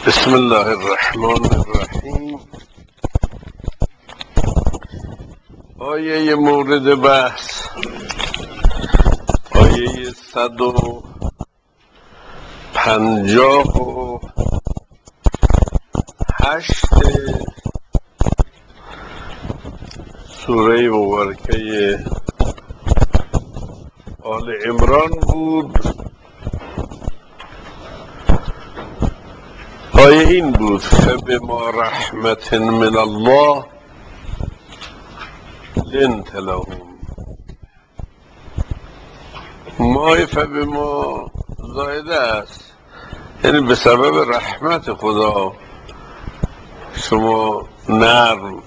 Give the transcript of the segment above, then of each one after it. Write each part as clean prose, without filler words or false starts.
بسم الله الرحمن الرحیم. آیه مورد بحث آیه 158 سوره مبارکه آل عمران بود. آیه این بود: فبما رحمت من الله لنت لهم. مای فبما زایده است، یعنی به سبب رحمت خدا شما نرم،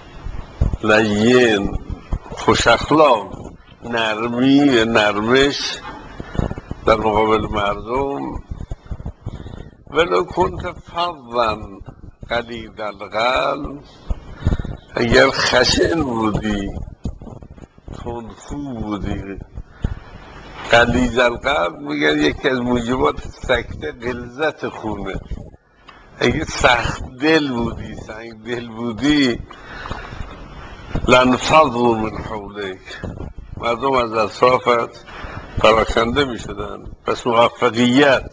لین، خوش اخلاق، نرمی، نرمش در مقابل مردم. ولو کنت فظا غلیظ القلب، اگر خشن بودی، تندخو بودی. غلیظ القلب میگن یکی از موجبات سکته غلظت خونه. اگه سخت دل بودی، سنگ دل بودی، لانفضوا من حولک، مردم از اطرافت پراکنده می شدن. پس موفقیت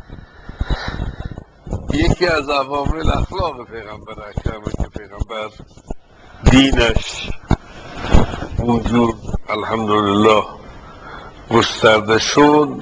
یکی از عوامل اخلاق پیغمبر اکرمه که پیغمبر دینش وجود الحمدلله گسترده شد.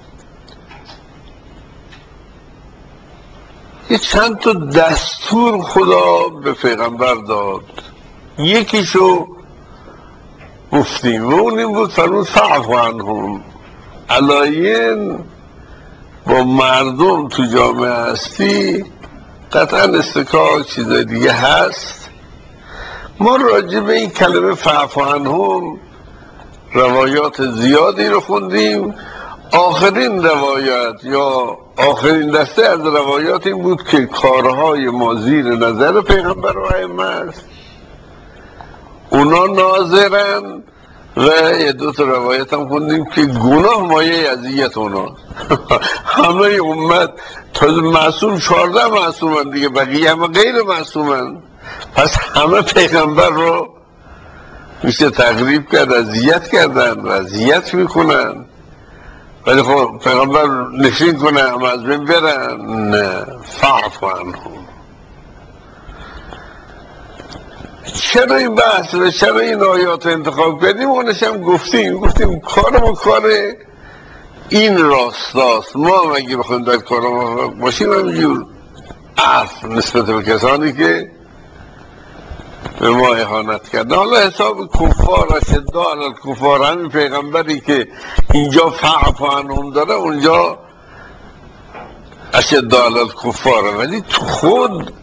یه چند تا دستور خدا به پیغمبر داد، یکیشو گفتیم و اون این بود: فرمود فاعف عنهم. علایین با مردم تو جامعه هستی، قطعا استکاک چیزای دیگه هست. ما راجع به این کلمه فاعف عنهم روایات زیادی رو خوندیم. آخرین روایت یا آخرین دسته از روایات این بود که کارهای ما زیر نظر پیغمبر و ائمه است، اونا ناظرن. و یه دو تا روایت هم خوندیم که گناه مایه اذیت اونا. همه امت تازه معصوم 14 معصومن دیگه، بقیه همه غیر معصومن. پس همه پیغمبر رو میشه تقریب کرد، اذیت کردن و اذیت میکنن. ولی خب پیغمبر نشین کنه همه از بین برن؟ نه. فاعف عنهم. چرا این بحث و چرا این آیات انتخاب کردیم؟ اونش هم گفتیم کار ما کار این راستاست. ما هم اگه بخوایم در کار ما باشیم همینجور عفو نسبت به کسانی که به ما اهانت کردن. حالا حساب کفار، اشداء علی الکفار، همین پیغمبری که اینجا فاعف عنهم داره اونجا اشداء علی الکفاره. ولی تو خود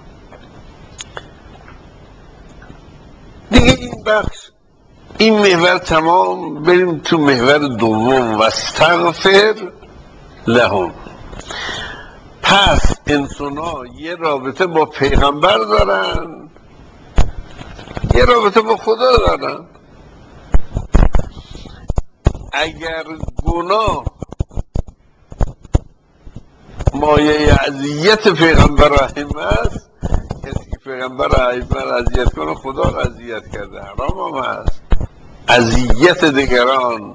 دیگه این بخش، این محور تمام. بریم تو محور دوم: واستغفر لهم. پس انسان‌ها یه رابطه با پیغمبر دارن، یه رابطه با خدا دارن. اگر گناه مایه اذیت پیغمبر رحیم است، کسی که پیغمبر رحیم اذیت کنه خدا رو اذیت کرده، حرام هم هست. اذیت دیگران.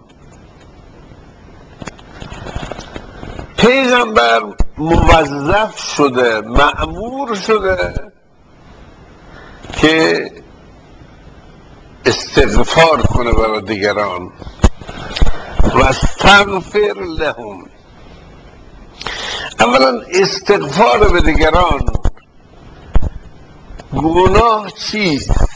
پیغمبر موظف شده، مأمور شده که استغفار کنه برای دیگران. و استغفر لهم. اولا استغفار به دیگران. گناه چیست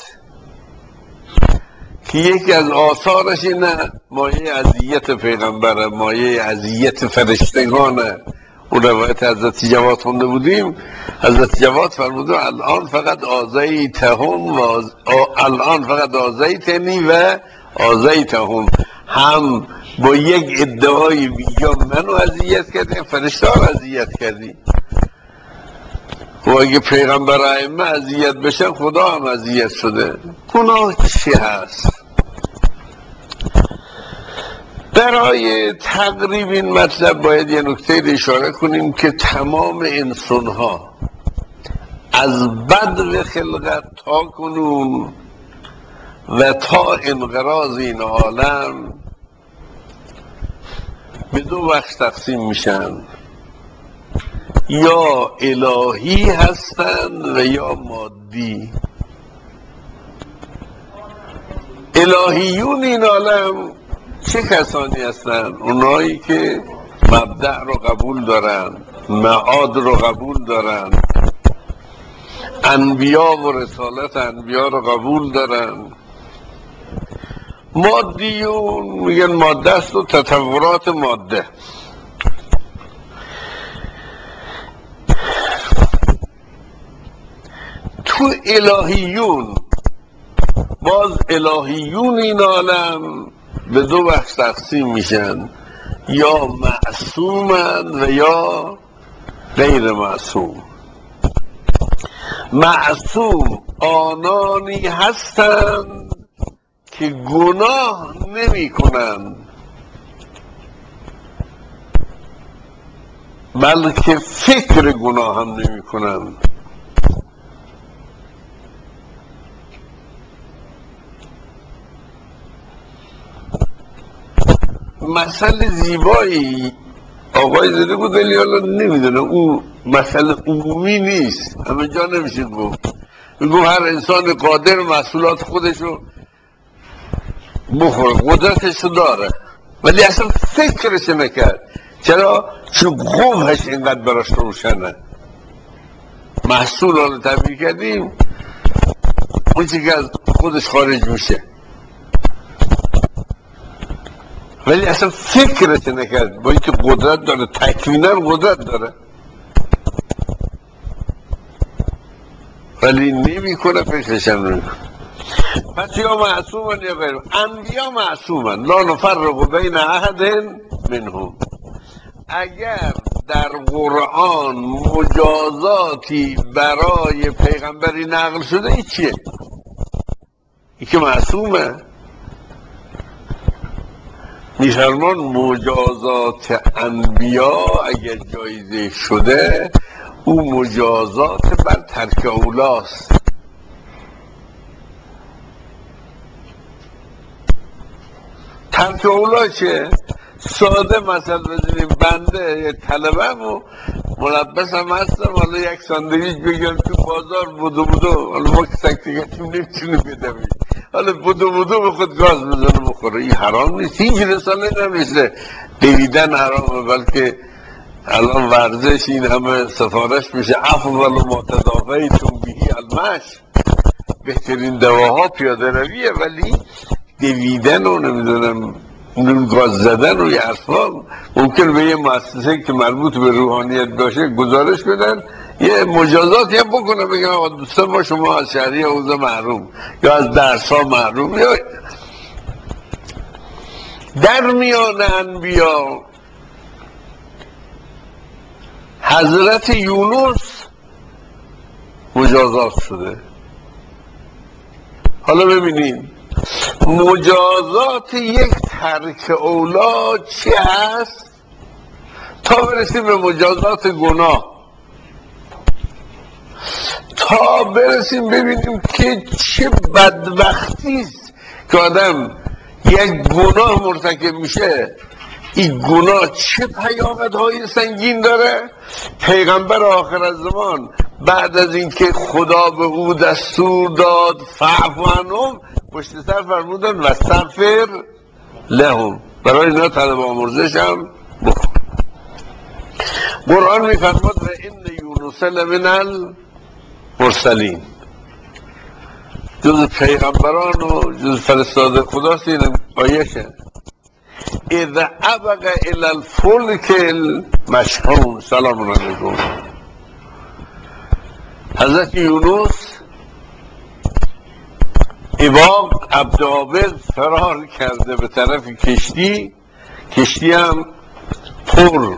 که یکی از آثارش اینه مایه اذیت پیغمبره، مایه اذیت فرشتگانه. اون روایت حضرت جواد خونده بودیم، حضرت جواد فرموده الان فقط آذیتهم و الان فقط آذیتنی و آذیتهم. هم با یک ادعای بیجا منو اذیت کردی، فرشته ها اذیت کردی. و اگه پیغمبر ائمه اذیت بشن خدا هم اذیت شده. گناه چی هست؟ به برای تقریب این مطلب باید یه نکته اشاره کنیم که تمام انسان ها از بدو خلقت تا کنون و تا انقراض این عالم به دو بخش تقسیم میشن، یا الهی هستند و یا مادی. الهیون این عالم چه کسانی هستند؟ اونایی که مبدأ رو قبول دارن، معاد رو قبول دارن، انبیا و رسالت انبیا رو قبول دارن. مادیون میگن ماده است و تطورات ماده. تو الهیون، باز الهیون این عالم به دو بخش تقسیم میشن، یا معصومن و یا غیر معصوم. معصوم آنانی هستند که گناه نمی کنند بلکه فکر گناه هم نمی کنند. مثل زیبایی آقای زده بود، ولی حالا نمیدونه اون مثل عمومی نیست، همه جا نمیشه گفت. میگو هر انسان قادر محصولات خودشو بخوره، قدرتشو داره، ولی اصلا فکرش نکرد. چرا؟ چون قومش اینقدر براش روشنه. محصول رو تبدیل کردیم اون چی که از خودش خارج میشه، ولی اصلا فکرش نکرد. با اینکه قدرت داره، تکوینا قدرت داره، ولی نمی کنه، فکرش هم نمی کنه. پس یا معصومن یا غیر. انبیا معصومن، لا نفرق بین احد منهم. اگر در قرآن مجازاتی برای پیغمبری نقل شده، این چیه؟ این که معصومه. میفرمان مجازات انبیا اگر جایزه شده، او مجازات بر ترک اولاست. ترک اولا چه؟ ساده مثلا بزنیم، بنده یه طلبم و ملبس هم هستم، حالا یک ساندویچ بگم تو بازار بودو، حالا ما که سکتگتیم نمیتونیم بدمیم، حالا بودو به خود گاز بزنه بخوره. این حرام نیست، هیچ رساله نمیشه دویدن حرامه، بلکه الان ورزش این همه سفارش میشه، افضل ما تداویتم بهی المشی، بهترین دواها پیاده رویه، ولی دویدن و نمیدونم نون گاز زدن و یه اصلا ممکن به یه مؤسسه که مربوط به روحانیت باشه گزارش بدن، یه مجازات هم بکنه، بگن آقا دوستان ما شما از شهری حوزه محروم یا از درس ها محروم. یا در میان انبیا حضرت یونس مجازات شده. حالا ببینید مجازات یک ترک اولاد چی هست تا برسیم به مجازات گناه، تا برسیم ببینیم که چه بدبختی است که آدم یک گناه مرتکب میشه. این گناه چه پیامدهای سنگین داره. پیغمبر آخر الزمان بعد از اینکه خدا به او دستور داد فاعف عنهم، پشت سر فرمودن واستغفر لهم، برای اینا طلب آمرزش هم بکن. قرآن میفرماد و ان یونس لمن المرسلین، جز پیغمبران و جز فرستاده خداست. این آیشه اذا ابق الى الفلک المشحون، سلام علیکم. حضرت یونس اباق عبدالعابد فرار کرده به طرف کشتی، کشتی هم پر.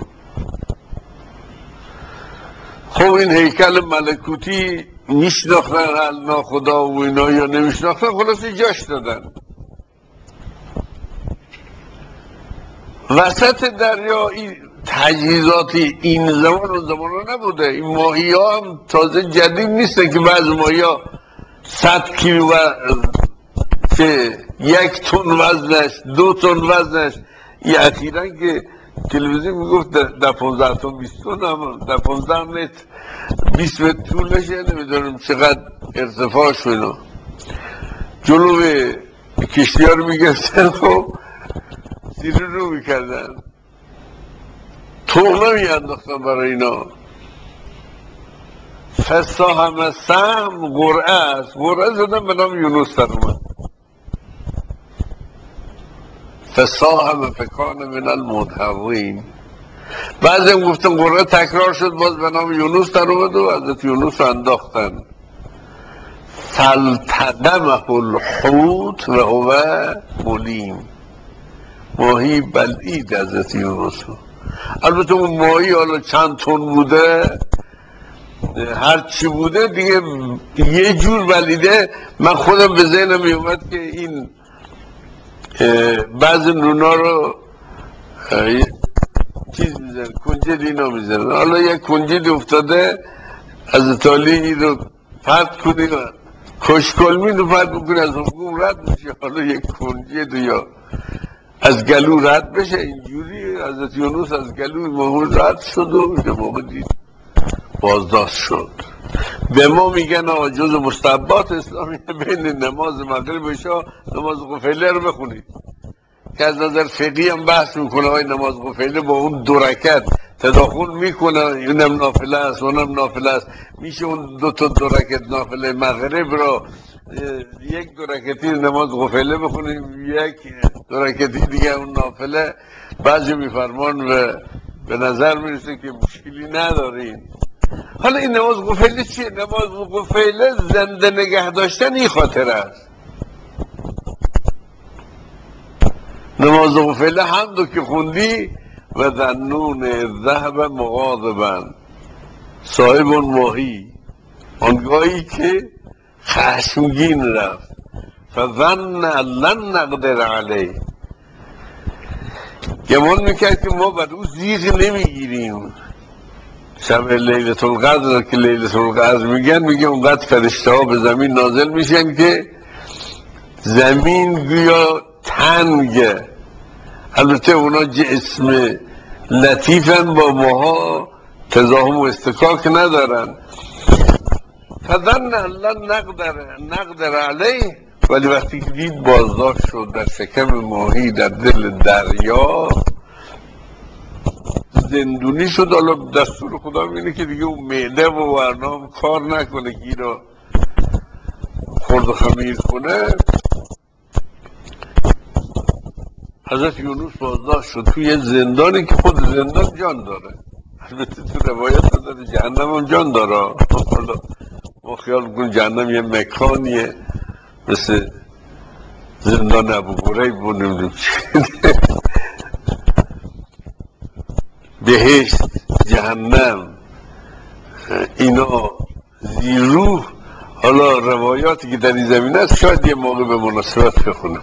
خب این هیکل ملکوتی میشناختن ناخدا و اینا یا نمیشناختن، خلاصی جاش دادن. وسط دریا این تجهیزات این زمان و زمان نبوده. این ماهی ها هم تازه جدید نیسته که بعض ماهی ها 100 کیلو و که 1 تن وزنش 2 تن وزنش. این اخیراً که تلویزیون میگفت در 15 تن 20 تن هم در 15 متر 20 متر طولشه، نمیدونم چقدر ارتفاع شده. جلو کشتی ها رو میگفتن خب زیر رو میکردن، تغمه میانداختن برای اینا. فساهم سهم قرعه است، قرعه زدن به نام یونس در اومد. فساهم فکان من المدحضین. بعضی هم گفتن قرعه تکرار شد باز به نام یونس در اومد و حضرت یونس رو انداختن. فالتقمه الحوت و هو ملیم. ماهی بلعید حضرت یونس رو. البته اون ماهی حالا چند تن بوده هر چی بوده دیگه یه جور بلیده. من خودم به ذهنم میومد که این بعض نونا رو چیز میزن کنجد اینا میزن، حالا یک کنجد افتاده از تالی این رو پرد کنی و کشکلمین رو پرد بکنی از حکوم رد میشه، حالا یک کنجد یا از گلو رد بشه. اینجوری حضرت یونس از گلو ماهون رد شد و یه موقع دید بازداشت شد. به ما میگن جز مستحبات اسلامی بین نماز مغرب و عشا نماز قفیله رو بخونید، که از نظر فقهی هم بحث میکنه های نماز قفیله با اون 2 رکعت تداخل میکنه، اونم نافله است اونم نافله است، میشه اون 2 رکعت نافله مغرب را 1 2 رکعتی نماز قفیله بخونیم، 1 2 رکعتی دیگه اون نافله. بعضی میفرمان و به نظر میرسه که مشکلی نداریم. حالا این نماز قفیله چیه؟ نماز قفیله زنده نگه داشتن این خاطر است. نماز قفیله حمدو که خوندی و ذنون ذهب مغاضبا صاحب اون ماهی آنگاهی که خشمگین رفت فظن لن نقدر علیه، گمان میکرد که ما بر او زیغ نمیگیریم. شب لیلة القدر که لیلة القدر میگه اونقدر فرشته ها به زمین نازل میشن که زمین گویا تنگه. البته اونا جسم لطیفن با ماها تزاهم و استکاک ندارن. فظن لن نقدر علیه، ولی وقتی که دید بازداشت شد در شکم ماهی در دل دریا زندونی شد. حالا دستور خدا اینه که دیگه اون معده و ورنام کار نکنه، گیرا خورد و خمیر کنه. حضرت یونس بازداشت شد توی زندانی که خود زندان جان داره. البته تو روایت داره جهنم هم جان داره. حالا ما خیال بکنیم جهنم یه مکانیه مثل زندان ابو غریب و نمیدونم بهشت جهنم اینا زیروح. حالا روایاتی که در این زمینه است شاید یه موقع به مناسبت بخونم.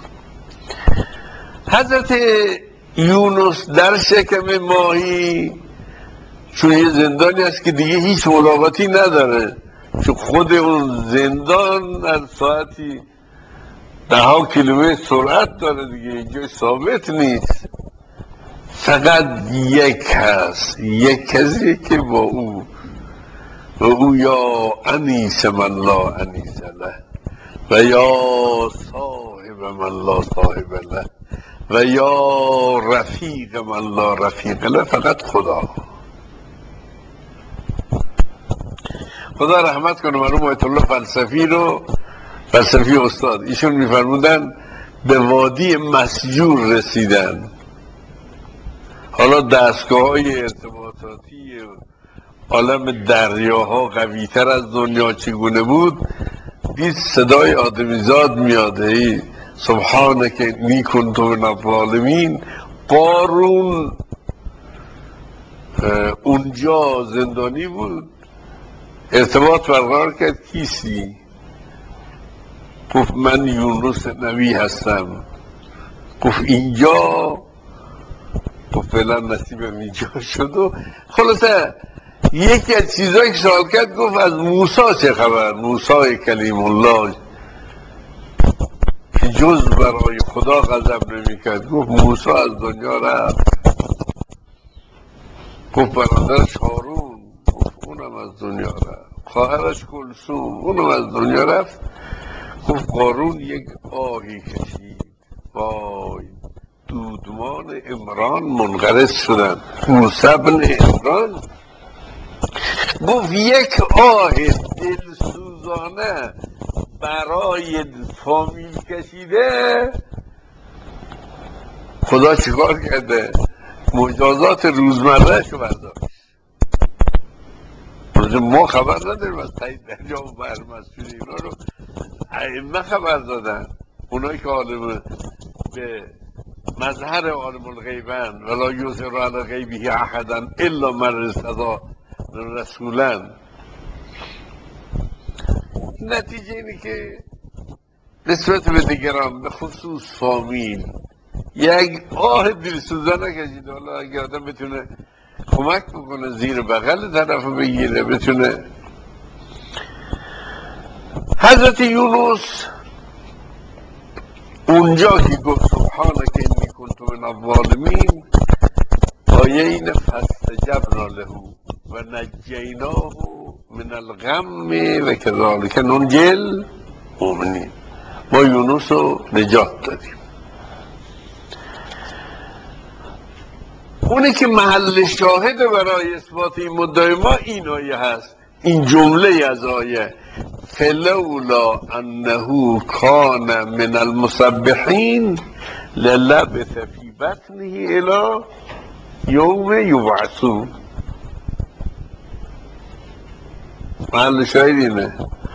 حضرت یونس در شکم ماهی چون یه زندانی است که دیگه هیچ ملاقاتی نداره، چون خود اون زندان از ساعتی 10 کیلومتر سرعت داره دیگه، اینجا ثابت نیست. فقط یک هست، یک کسی که با او و او یا انیس من لا انیس له و یا صاحب من لا صاحب له و یا رفیق من لا رفیق له، فقط خدا. خدا رحمت کنه مرحوم آیت الله فلسفی استاد، ایشون میفرمودن به وادی مسجور رسیدن. حالا دستگاه های ارتباطاتی عالم دریاها قوی تر از دنیا چگونه بود، دید صدای آدمیزاد میاده سبحانک انی کنت من الظالمین. قارون اونجا زندانی بود، ارتباط برقرار کرد کیستی؟ گفت من یونس نبی هستم. گفت اینجا و فعلا نصیبم اینجا شد و خلاصه یکی از چیزایی که سوال کرد گفت از موسی چه خبر؟ موسی کلیم الله که جز برای خدا غضب نمی کرد. گفت موسی از دنیا رفت. گفت برادرش هارون، گفت اونم از دنیا رفت. خواهرش کلثوم، اونم از دنیا رفت. گفت قارون یک آهی کشید، وای دودمان عمران منقرض شدن. موسی بن عمران گفت یک آه دلسوزانه برای فامیل کشیده، خدا چیکار کرده؟ مجازات روزمرهشو برداشت. ما خبر نداریم از تایید دریا و برمسئولی، اینا رو ائمه خبر دادن، اونایی که عالم به مظهر عالم الغیبن ولا یظهر علی غیبه احدا الا من ارتضی رسولا. نتیجه اینه که نسبت به دیگران به خصوص فامیل یک آه دلسوزانه کشید. حالا اگه آدم بتونه کمک بکنه، زیر بغل طرف بگیره، بتونه. حضرت یونس اونجا که گفت سبحانک انی کنت من الظالمین، آیه این فاستجبنا له و نجیناه من الغم و کذالک ننجی المؤمنین، ما یونس رو نجات دادیم. اونی که محل شاهد برای اثبات این مدعای ما این آیه هست، این جمله از آیه فلولا انه کان من المسبحین للبث فی بطنه الی یوم یبعثون. محل شاهد اینه.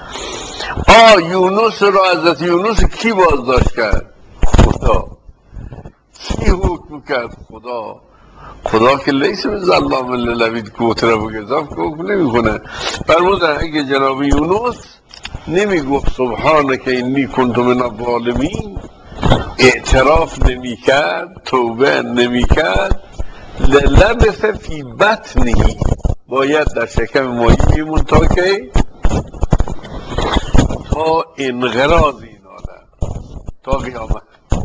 یونس را، حضرت یونس کی بازداشت کرد؟ خدا. کی حکم کرد؟ خدا. خدا که لیس به ظلام للعبید، کوتره و گذاف که حکم نمی کنه. فرمودن اگه جناب یونس نمی گفت سبحانک انی کنت من الظالمین، اعتراف نمی کرد، توبه نمی کرد، للبث فی بطنه، باید در شکم مایی میمون تا که تا انقراض این عالم، تا قیامت.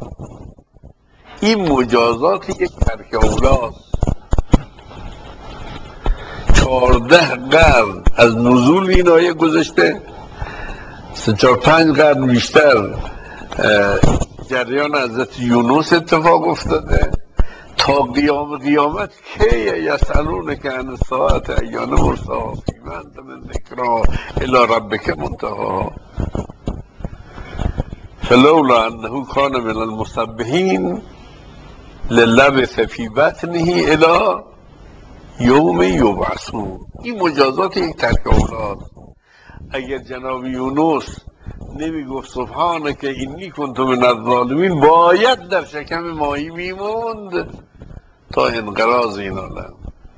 این مجازات یک ترک اولاست. 14 قرن از نزول این آیه گذشته، 3-4-5 قرن بیشتر جریان حضرت یونس اتفاق افتاده. تا قیامت که یسالون که عن الساعة ایان مرساها فیما انت من ذکرها الی ربک منتهاها فلولا انه کان من المسبحین للبث فی بطنه الی یوم یبعثون. این مجازات یک ترک اولاست. اگر جناب یونس نمی گفت سبحانک انی کنت من الظالمین، باید در شکم ماهی میموند تا انقراض این عالم،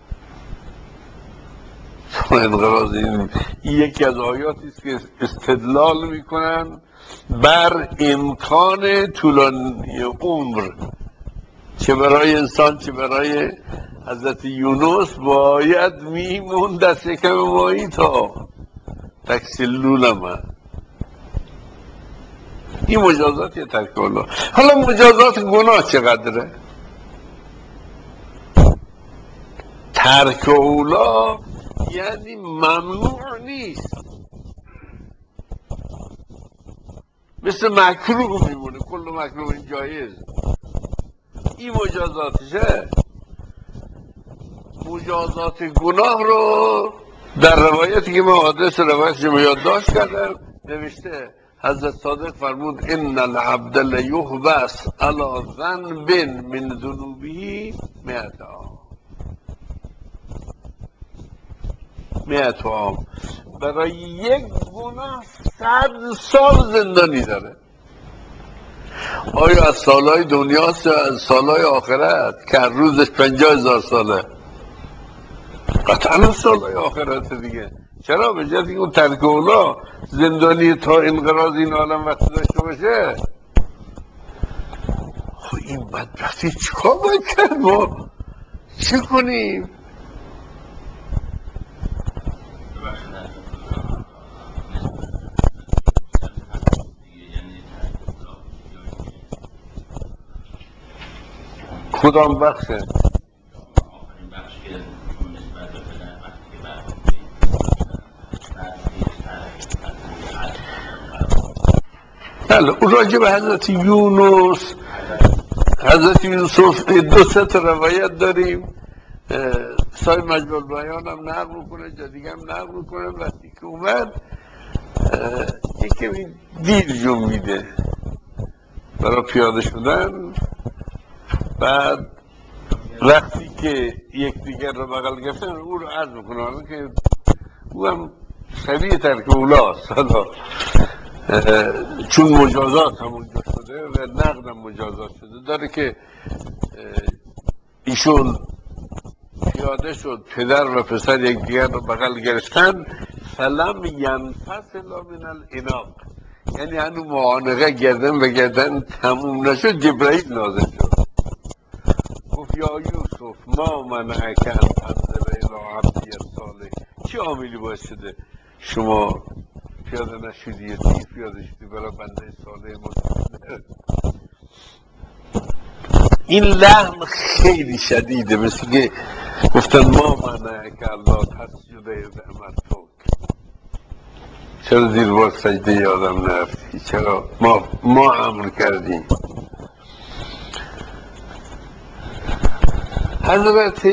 تا انقراض این. یکی از آیاتی است که استدلال میکنن بر امکان طولانی عمر، چه برای انسان چه برای حضرت یونس باید میموند در شکم ماهی تا تکسلون. این مجازات یه ترک الله. حالا مجازات گناه چقدره؟ ترک اولا یعنی ممنوع نیست، مثل مکروه میمونه، کل مکروه جایز. این مجازاتشه. مجازات گناه رو در روایتی که من آدرس روایتش رو یادداشت کردم نوشته حضرت صادق فرمود ان العبد لیحبس علی ذنب من ذنوبه 100 عام. برای یک گناه 100 سال زندانی داره. آیا از سالهای دنیاست یا از سالهای آخرت که هر روزش 50,000 ساله؟ قطعا از سالهای آخرت دیگه. چرا؟ به جهت اون ترک اولا زندانی تا انقراض این عالم وقتی داشته باشه. خب این بدبختی چیکار باید کرد ما؟ چه کنیم؟ کدام بخشه؟ بله، اون راجع به حضرت یونس، حضرت یوسف دو سه تا روایت داریم. صاحب مجموع البیان هم نقل میکنه، جا دیگه هم نقل میکنه. وقتی که اومد یکی دیر جون میده برای پیاده شدن. بعد وقتی که یکدیگر رو بغل گرفتن او رو عرض میکنه، حالا که او هم شبیه ترک اولاست، حالا چون مجازات همونجا شده و نقد هم مجازات شده داره که ایشون پیاده شد، پدر و پسر یکدیگر رو بغل گرفتن، فلم ینفصل من العناق، یعنی هنو معانقه گردن به گردن تموم نشد، جبرائیل نازل شد، گفت یا یوسف ما منعک ان تنظر الی عبدی الصالح، چه عاملی باعث شده شما پیاده نشدی، یا دیر پیاده شدی برای بنده صالح ما؟ این لحن خیلی شدیده، مثل که گفتن ما منعک الله تسجد اذ امرتک، چرا زیر بار سجده یادم نرفتی، چرا ما امر کردیم. حضرت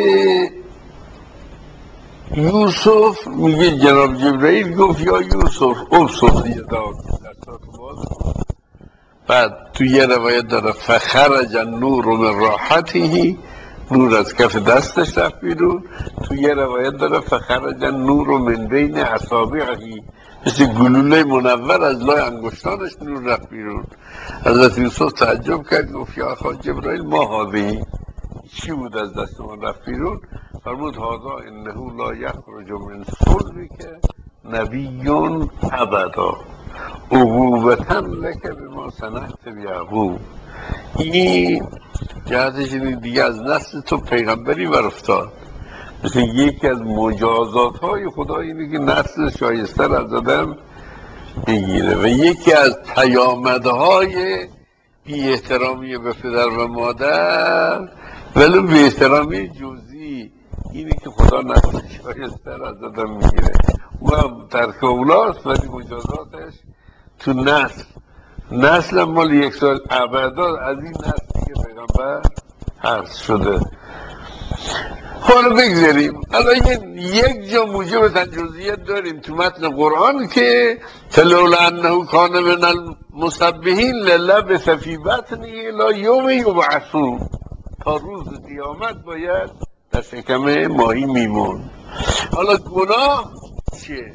یوسف میگه جناب جبرائیل گفت یا یوسف ابسط یداک، دستات باز کن. بعد تو یه روایت داره فخرج النور من راحته، نور از کف دستش رفت بیرون. تو یه روایت داره فخرج النور من بین اصابعه، مثل گلوله منور از لای انگشتانش نور رفت بیرون. حضرت یوسف تعجب کرد، گفت یا اخا جبرائیل ما هذه، چی بود از دست من رفت بیرون؟ فرمود هذا انه لا یخرج من صلبک نبی ابدا عقوبة لک بما صنعت بیعقوب. این جهتش این دیگه از نسل تو پیغمبری برافتاد. مثل یکی از مجازات های خدا اینه که نسل شایسته از آدم بگیره، و یکی از پیامدهای بی احترامی به پدر و مادر ولی بی احترامی جزئی اینه که خدا نسل شایسته از آدم میگیره. او هم ترک اولاست ولی مجازاتش تو نسل مال یک سال ابدا از این نسلی که پیغمبر حرف شده. حالا بگذاریم، الان یک جا موجب تجوزیت داریم تو متن قرآن که فلولا انه کان من المسبحین للبث فی بطنه الی یوم یبعثون، تا روز قیامت باید در شکم ماهی میمون. حالا گناه چیه؟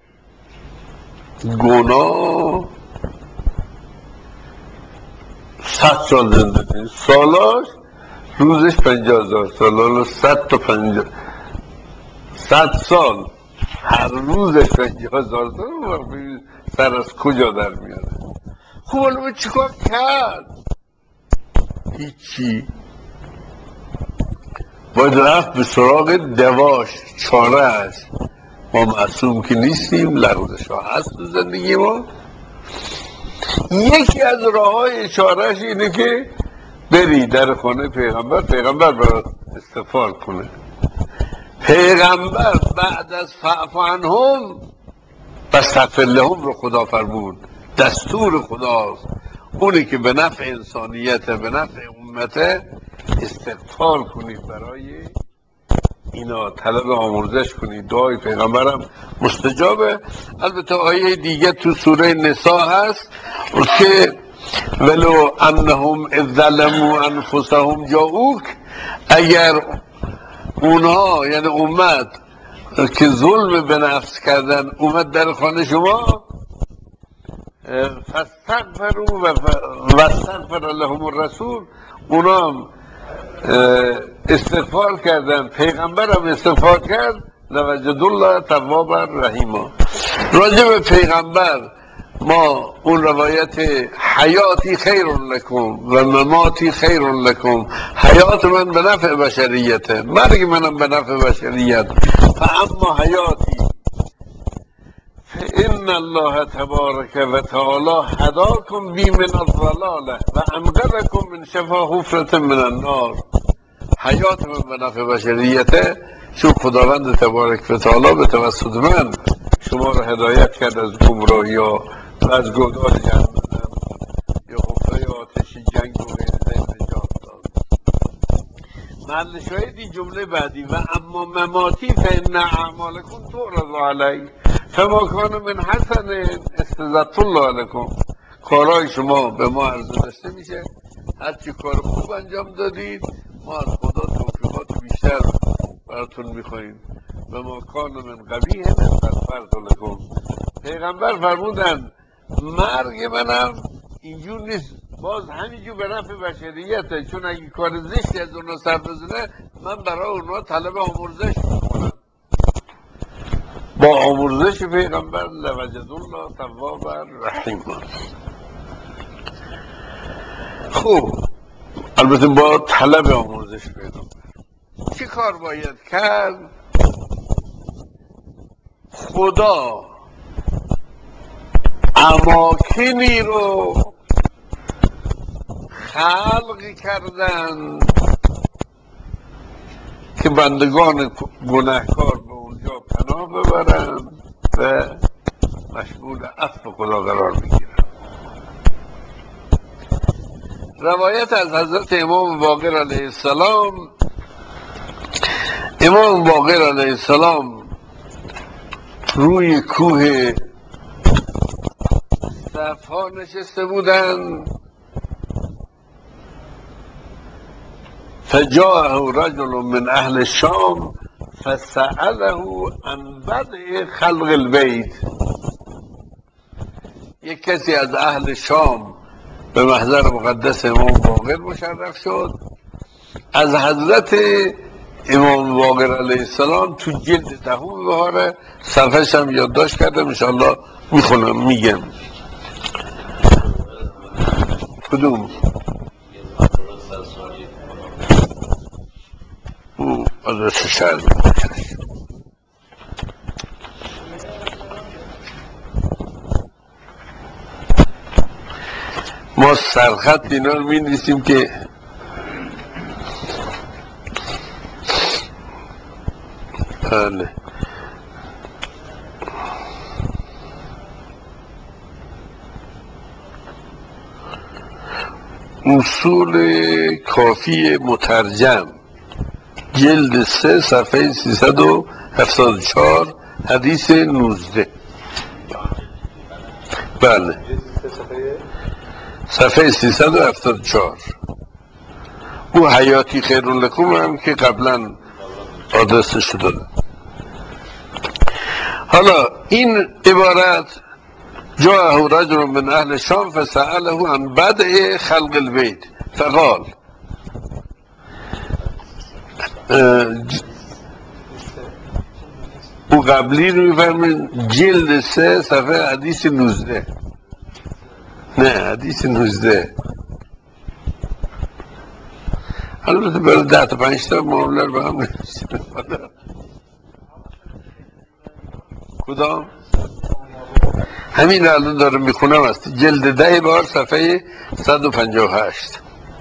گناه 100 سال زندگی، سالاش روزش 50,000 سال، حالا 100 سال هر روزش 50,000 سال، سر از کجا در میاره؟ خب حالا چیکار کرد؟ هیچی، باید رفت به سراغ دواش، چارهش. ما معصوم که نیستیم، لغزش ها هست تو زندگی ما. یکی از راه های چارهش اینه که بری در خانه پیغمبر برات استغفار کنه. پیغمبر بعد از فاعف عنهم فاستغفر لهم رو خدا فرمود، دستور خداست، اونی که به نفع انسانیت، به نفع امته، استغفار کنید برای اینا، طلب آمرزش کنید. دعای پیغمبرم مستجابه. البته آیه دیگه تو سوره نساء هست که ولو انهم اذ ظلموا انفسهم جاءوک، اگر اونها یعنی امت که ظلم به نفس کردن اومد در خانه شما، فاستغفروا و استغفر لهم الرسول، اونا هم استغفار کردن، پیغمبر هم استغفار کرد، لوجد الله توابا رحیما. راجع به پیغمبر ما اون روایت حیاتی خیر لکم و مماتی خیر لکم، حیات من به نفع بشریته، مرگ منم به نفع بشریت، فاما حیاتی ان الله تبارک و تعالی هداکم بی من الضلاله و انقذکم من شفا حفرة من النار. حیات من به نفع بشریته چون خداوند تبارک و تعالی به توسط من شما رو هدایت کرد از گمراهی ها و از گودال جهنم یا حفره آتش جنگ و غیره نجات داد. محل شاهد این جمله بعدی و اما مماتی فان اعمالکم تعرض علی فما کان من حسن استزدت الله علیکم. کارهای شما به ما عرضه داشته میشه، هرچی کار خوب انجام دادید ما از خدا توفیقات بیشتر براتون میخواییم. و ما کان من قبیح استغفرت لکم. پیغمبر فرمودن مرگ منم اینجور نیست، باز همینجور به نفع بشریته، چون اگه کار زشتی از اونا سر بزنه من برای اونا طلب آمرزش میکنم. با آمرزش پیغمبر لوجد الله توابا رحیما. خوب، البته با طلب آمرزش پیغمبر چی کار باید کرد؟ خدا اماکنی رو خلق کردن که بندگان گناهکار به اونجا پناه ببرن و مشمول عفو خدا قرار بگیرن. روایت از حضرت امام باقر علیه السلام، امام باقر علیه السلام روی کوه صفا نشسته بودن، فجاءه رجل من اهل الشام فسأله عن بدء خلق البیت. یک کسی از اهل شام به محضر مقدس امام باقر مشرف شد، از حضرت امام باقر علیه السلام تو جلد دهم بهاره، صفحش هم یادداشت کردم انشاءالله میخونم میگم. کدوم؟ او ازش شهر ما سرخط اینا رو می نویسیم که بله اصول کافی مترجم جلد 3 صفحه 374 حدیث 19. بله صفحه 374. او حیاتی خیر لکم هم که قبلا آدرسش دادم. حالا این عبارت جاءه رجل من اهل الشام فسأله عن بدء خلق البیت فقال، او قبلی رو میفرمین جلد 3 صفحه حدیث 19. نه حدیث 19. البته برای 10 تا 5 تا معامله رو به هم نمی‌رسیم. کدام؟ همین الان داره میخونم است، جلد 10 بار صفحه 158.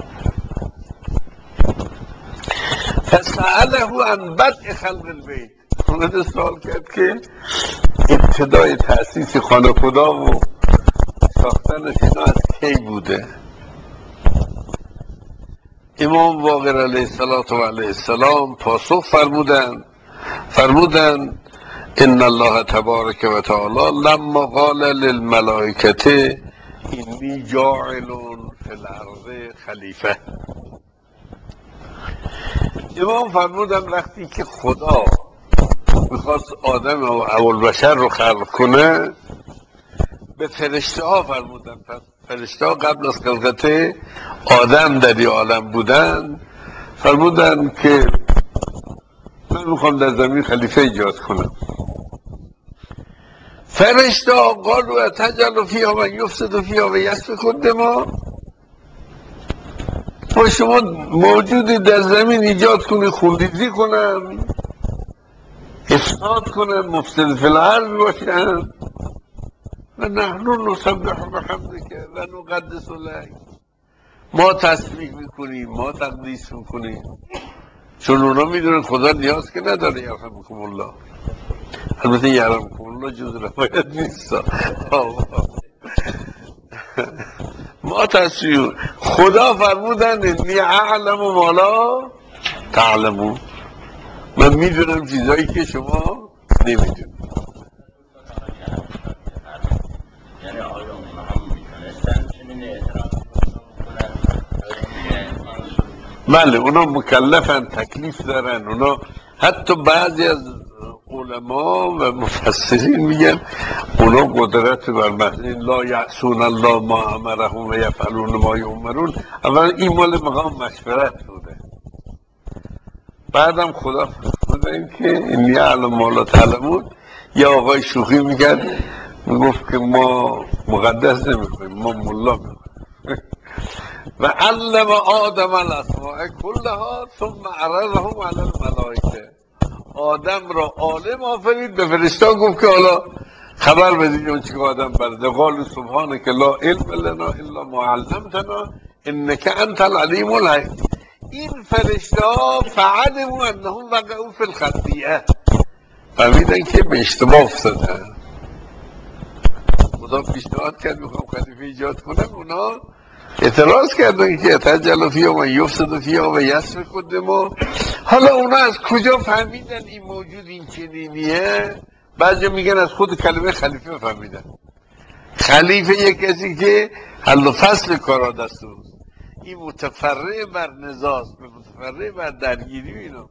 فسأله عن بدء خلق البیت. اومده سوال کرد که ابتدای تأسیس خانه خدا و ساختنش اینا از کی بوده؟ امام باقر علیه السلام پاسخ فرمودن ان الله تبارک و تعالی لما قال للملائکه انی جاعل فی الارض خلیفه. امام فرمودن وقتی که خدا میخواست آدم و اولبشر رو خلق کنه به فرشته ها فرمودن، پس فرشته ها قبل از خلقت آدم در این عالم بودن، فرمودن که من میخوام در زمین خلیفه ایجاد کنم. فرشته قالوا اتجعل فیها من یفسد فیها و یسفک الدماء، با شما موجودی در زمین ایجاد کنی خونریزی کنن، افساد کنن، مفسد فی الارض باشن، و نحن نسبح بحمدک و نقدس لک، ما تسبیح میکنیم، ما تقدیس میکنیم، چون اونا میدونن خدا نیاز که نداره. یرحمکم الله. البته یرحمکم الله جز روایت نیست. ما تسبیح، خدا فرمودن انی اعلم ما لا تعلمون، من میدونم چیزایی که شما نمیدونید. یعنی آیا اونا هم میتونستن چنین اعتراف کنن؟ بله اونا مکلفن، تکلیف دارن. اونا حتی بعضی از علما و مفسرین میگن اونا قدرت بر محضین لا یعصون الله ما امرهم و یفعلون ما یؤمرون. اولا این مال مقام مشورت بوده، بعدم خدا فرمودن که اینی اعلم ما لا تعلمون. یه آقای شوخی میکرد میگفت که ما مقدس نمیخواییم، ما ملا میخواییم. و علم آدم الاسماء کلها ثم عرضهم علی الملائکه، آدم را عالم آفرید، به فرشته‌ها گفت که حالا خبر بدید اون چی که آدم بلده. قالوا سبحانک لا علم لنا الا ما علمتنا انک انت العلیم الحکیم. این فرشته‌ها فعلموا انهم وقعوا فی الخطیئه، فهمیدن که به اشتباه افتادن. خدا پیشنهاد کرد میخوام خلیفه ایجاد کنم، اونا اعتراض کردن که اتجعل فیها من یفسد فیها و یسفک الدماء. حالا اونا از کجا فهمیدن این موجود این چنینیه؟ بعضی میگن از خود کلمه خلیفه فهمیدن. خلیفه یک کسی که حل و فصل کارا دست اوست، این متفرع بر نزاست، متفرع بر درگیری اینا.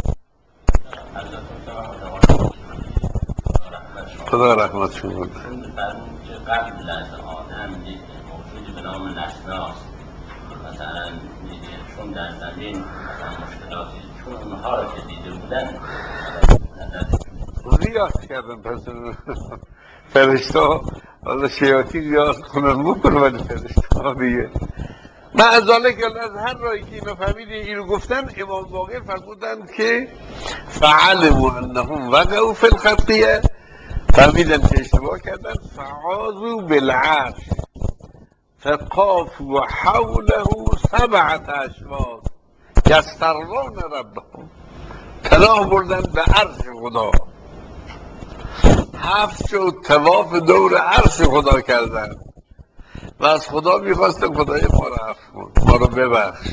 خدا رحمتشون کنه. چون فرمود که قبل از آدم یک موجودی به نام نسناست، مثلا میگه چون در زمین مثلا مشکلاتی چون اونها رو که دیده بودن ریاض کردن. پس فرشته ها حالا شیاطین ریاض کنن بکنن، ولی فرشته ها دیگه معذالک از هر رایی که اینو فهمیدین اینو گفتن. امام باقر فرمودن که فعلموا انهم وقعوا فی الخطیئه، فهمیدن که اشتباه کردن. فعاذوا بالعرش فطافوا حوله 7 اشواط یسترون ربهم، پناه بردن به عرش خدا، 7 شد طواف دور عرش خدا کردن و از خدا میخواستن خدای ما رو عفو کن، ما رو ببخش.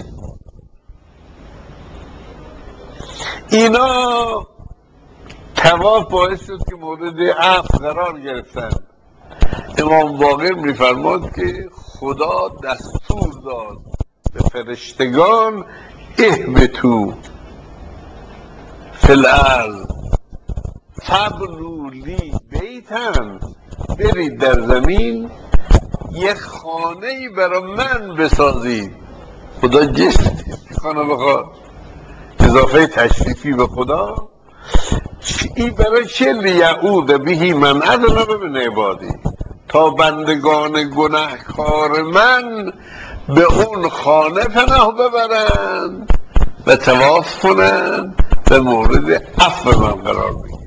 اینا طواف باعث شد که مورد عفو قرار گرفتن. امام باقر میفرماد که خدا دستور داد به فرشتگان اهبطوا فی الارض فابنوا لی بیتن، برید در زمین یک خانه‌ای برای من بسازید. خدا جسم خانه بخواد، اضافه تشریفی به خدا. این برای چه؟ لیعود بهی من اذنب من عبادی، تا بندگان گناهکار من به اون خانه پناه ببرند و طواف کنند و مورد عفو من قرار بگیرند.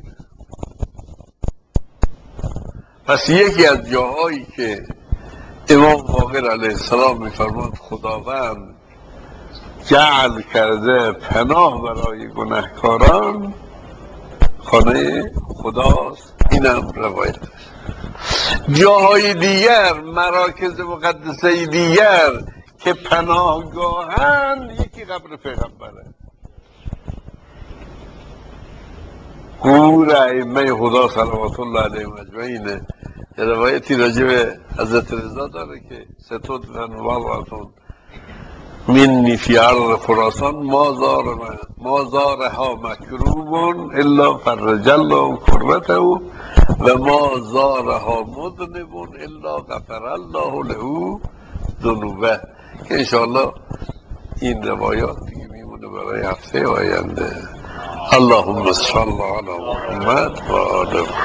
پس یکی از جاهایی که امام باقر علیه السلام میفرماد خداوند جعل کرده پناه برای گناهکاران خانه خداست، اینم روایت. جاهای دیگر، مراکز مقدسه دیگر که پناهگاهند، یکی قبر پیغمبره، قبور ائمه خدا صلوات الله علیهم اجمعین. یه روایتی راجع به حضرت رضا داره که ستودن وضعتون منی فی عرض خراسان ما زارها مکروب الا فرج الله کربته و ما زارها مذنب الا غفر الله له ذنوبه، که انشاءالله این روایات دیگه میمونه برای هفته آینده. اللهم صل علی محمد و آل محمد.